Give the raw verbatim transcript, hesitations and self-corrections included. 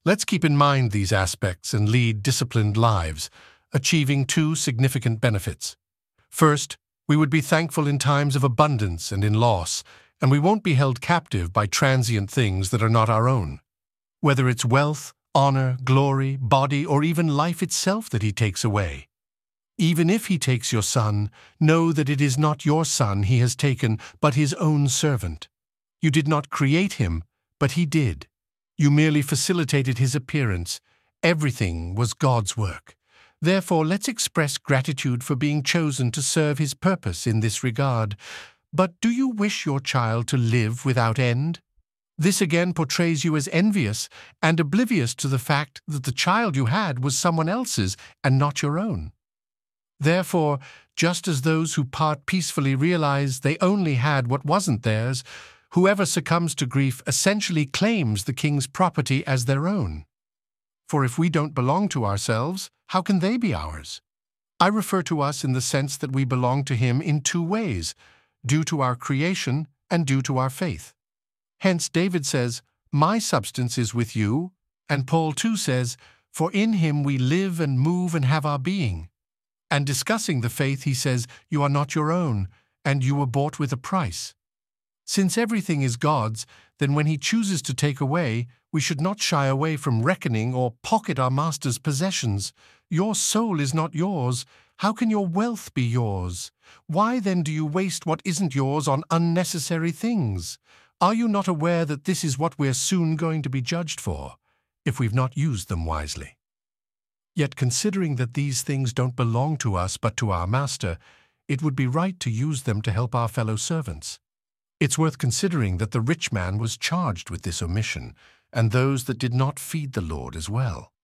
Let's keep in mind these aspects and lead disciplined lives, achieving two significant benefits. First, we would be thankful in times of abundance and in loss, and we won't be held captive by transient things that are not our own. Whether it's wealth, honor, glory, body, or even life itself that he takes away. Even if he takes your son, know that it is not your son he has taken, but his own servant. You did not create him, but he did. You merely facilitated his appearance. Everything was God's work. Therefore, let's express gratitude for being chosen to serve his purpose in this regard. But do you wish your child to live without end? This again portrays you as envious and oblivious to the fact that the child you had was someone else's and not your own. Therefore, just as those who part peacefully realize they only had what wasn't theirs, whoever succumbs to grief essentially claims the king's property as their own. For if we don't belong to ourselves, how can they be ours? I refer to us in the sense that we belong to him in two ways, due to our creation and due to our faith. Hence David says, "My substance is with you," and Paul too says, "For in him we live and move and have our being." And discussing the faith, he says, "You are not your own, and you were bought with a price." Since everything is God's, then when he chooses to take away, we should not shy away from reckoning or pocket our master's possessions. Your soul is not yours. How can your wealth be yours? Why then do you waste what isn't yours on unnecessary things? Are you not aware that this is what we're soon going to be judged for, if we've not used them wisely? Yet considering that these things don't belong to us but to our master, it would be right to use them to help our fellow servants. It's worth considering that the rich man was charged with this omission, and those that did not feed the Lord as well.